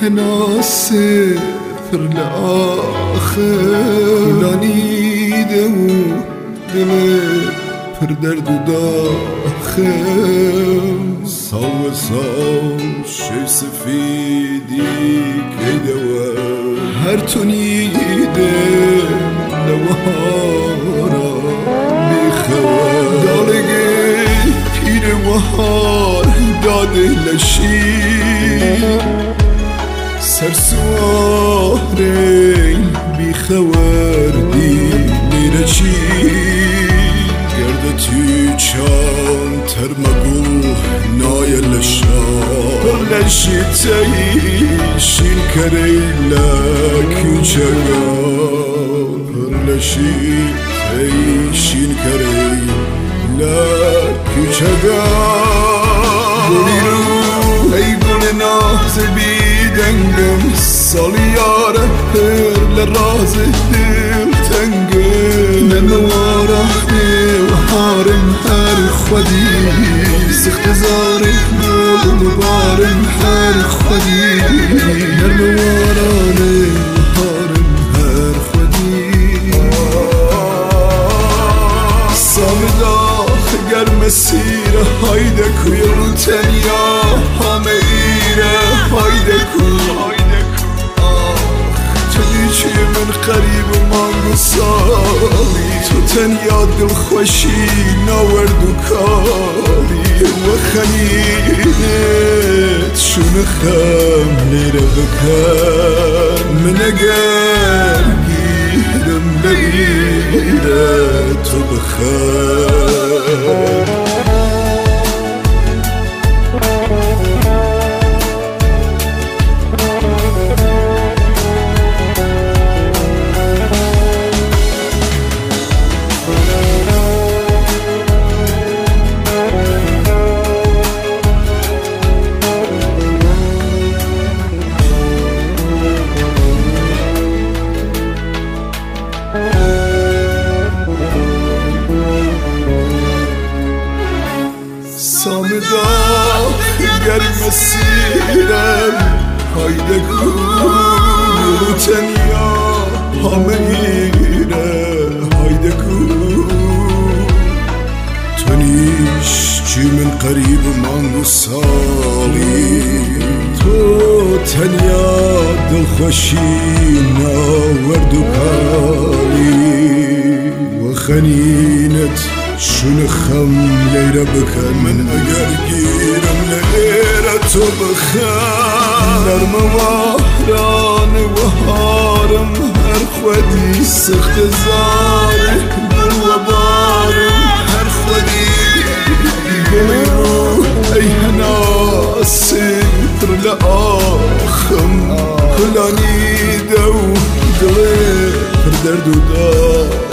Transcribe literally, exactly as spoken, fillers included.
هنا صفر لآخر لانیده و دل پر درد و داخل سال و سال شیر سفیدی که دوه هر تونیده دوهارا بیخواه دالگی پیر وحار داده لشید سرسواره بیخوردی میره چی گرده توی چان ترمگو نای لشار لشی تایشین کریلا کچگا لشی تایشین کریلا کچگا گلی رو ای گل ناز بیدنگم سالیاره پر لراز دل تنگم نمواره هارم هر خودی سخت زاری مول مبارم هر خودی نرم وارانه هارم هر خودی سامداخ گر مسیر هایده کوی رو تنیا همه ایره هایده کوی چی من قریب و مانگو سالی تو تنیا دل خوشی ناورد و کاری و خنینت شونه خم لیره بکن من اگر گیرم بگیره تو بخن سامداخ گر مسیرم هایده کو تنیا همه ایره هایده کو تو نیش چی من قریب و مانگو سالی تو تنیا دل خوشی ناورد و کالی و خنینت شون خم لیره بکن من اگر گیرم لیره تو بخن نرم وحران و هارم هر خودی سخت زاری گل و بارم هر خودی گلی رو ای هنا سفر لآخم کلانی دو دل پر درد و دار